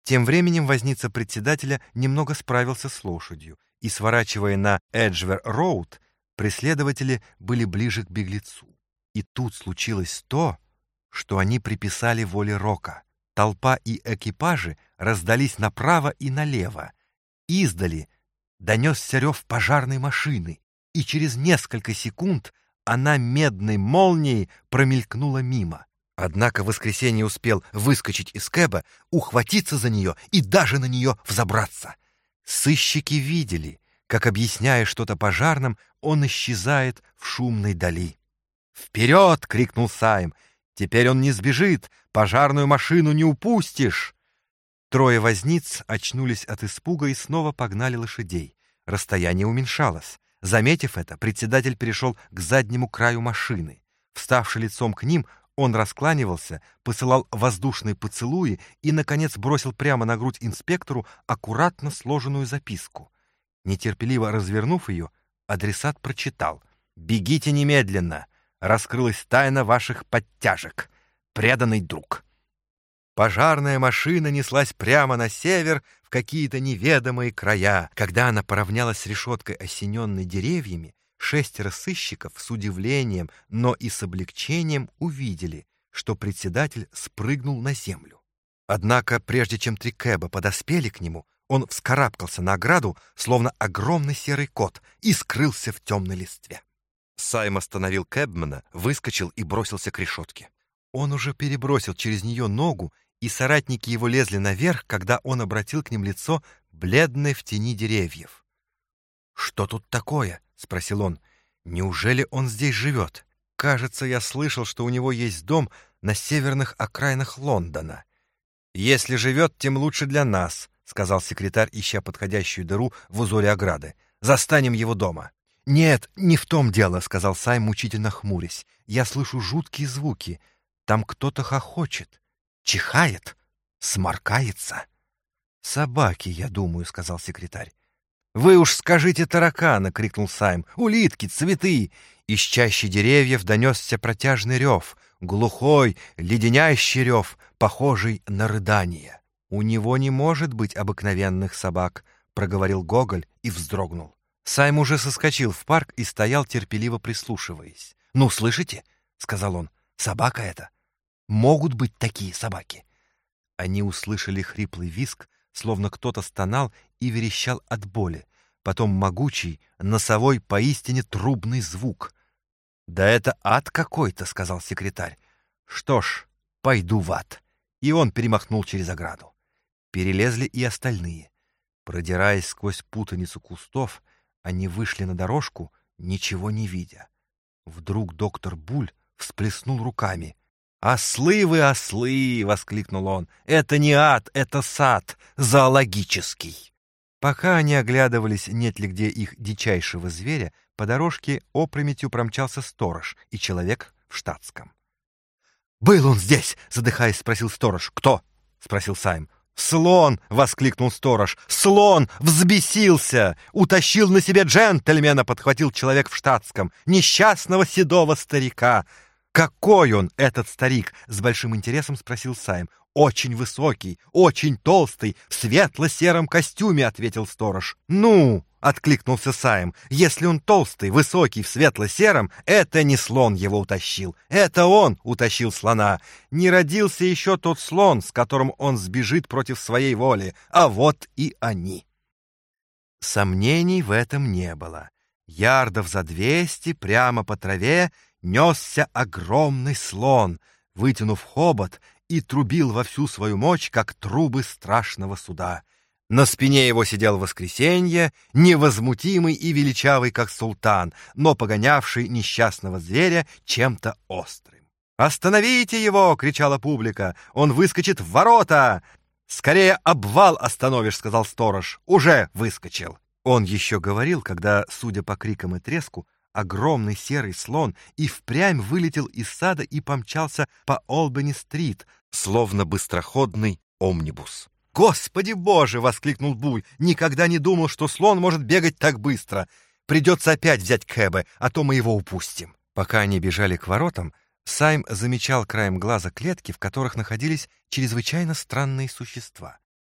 Тем временем возница председателя немного справился с лошадью, и, сворачивая на Эджвер-роуд, преследователи были ближе к беглецу. И тут случилось то, что они приписали воле Рока. Толпа и экипажи раздались направо и налево. Издали донесся рев пожарной машины, и через несколько секунд она медной молнией промелькнула мимо. Однако Воскресенье успел выскочить из кэба, ухватиться за нее и даже на нее взобраться. Сыщики видели, как, объясняя что-то пожарным, он исчезает в шумной дали. «Вперед!» — крикнул Сайм. «Теперь он не сбежит! Пожарную машину не упустишь!» Трое возниц очнулись от испуга и снова погнали лошадей. Расстояние уменьшалось. Заметив это, председатель перешел к заднему краю машины. Вставши лицом к ним, он раскланивался, посылал воздушные поцелуи и, наконец, бросил прямо на грудь инспектору аккуратно сложенную записку. Нетерпеливо развернув ее, адресат прочитал: «Бегите немедленно! Раскрылась тайна ваших подтяжек. Преданный друг». Пожарная машина неслась прямо на север в какие-то неведомые края. Когда она поравнялась с решеткой, осененной деревьями, 6 сыщиков с удивлением, но и с облегчением увидели, что председатель спрыгнул на землю. Однако, прежде чем 3 кэба подоспели к нему, он вскарабкался на ограду, словно огромный серый кот, и скрылся в темной листве. Сайм остановил кэбмена, выскочил и бросился к решетке. Он уже перебросил через нее ногу, и соратники его лезли наверх, когда он обратил к ним лицо, бледное в тени деревьев. «Что тут такое?» — спросил он. «Неужели он здесь живет? Кажется, я слышал, что у него есть дом на северных окраинах Лондона». «Если живет, тем лучше для нас», — сказал секретарь, ища подходящую дыру в узоре ограды. «Застанем его дома». «Нет, не в том дело», — сказал Сайм, мучительно хмурясь. «Я слышу жуткие звуки. Там кто-то хохочет, чихает, сморкается». «Собаки, я думаю», — сказал секретарь. «Вы уж скажите таракана!» — крикнул Сайм. «Улитки, цветы!» Из чащи деревьев донесся протяжный рев, глухой, леденящий рев, похожий на рыдание. «У него не может быть обыкновенных собак», — проговорил Гоголь и вздрогнул. Сайм уже соскочил в парк и стоял, терпеливо прислушиваясь. «Ну, слышите?» — сказал он. «Собака это. Могут быть такие собаки». Они услышали хриплый визг, словно кто-то стонал и верещал от боли. Потом могучий, носовой, поистине трубный звук. «Да это ад какой-то», — сказал секретарь. «Что ж, пойду в ад». И он перемахнул через ограду. Перелезли и остальные. Продираясь сквозь путаницу кустов, они вышли на дорожку, ничего не видя. Вдруг доктор Буль всплеснул руками. «Ослы вы, ослы!» — воскликнул он. «Это не ад, это сад зоологический!» Пока они оглядывались, нет ли где их дичайшего зверя, по дорожке опрометью промчался сторож и человек в штатском. «Был он здесь?» — задыхаясь, спросил сторож. «Кто?» — спросил Сайм. «Слон!» — воскликнул сторож. «Слон! Взбесился! Утащил на себе джентльмена!» — подхватил человек в штатском. «Несчастного седого старика!» «Какой он, этот старик?» — с большим интересом спросил Сайм. «Очень высокий, очень толстый, в светло-сером костюме», — ответил сторож. «Ну!» — откликнулся Сайм. «Если он толстый, высокий, в светло-сером, это не слон его утащил. Это он утащил слона. Не родился еще тот слон, с которым он сбежит против своей воли. А вот и они». Сомнений в этом не было. Ярдов за 200 прямо по траве несся огромный слон, вытянув хобот, и трубил во всю свою мощь, как трубы страшного суда. На спине его сидел Воскресенье, невозмутимый и величавый, как султан, но погонявший несчастного зверя чем-то острым. «Остановите его!» — кричала публика. «Он выскочит в ворота!» «Скорее обвал остановишь!» — сказал сторож. «Уже выскочил!» Он еще говорил, когда, судя по крикам и треску, огромный серый слон и впрямь вылетел из сада и помчался по Олбани-стрит, словно быстроходный омнибус. «Господи Боже!» — воскликнул Буль. «Никогда не думал, что слон может бегать так быстро. Придется опять взять кэбы, а то мы его упустим». Пока они бежали к воротам, Сайм замечал краем глаза клетки, в которых находились чрезвычайно странные существа.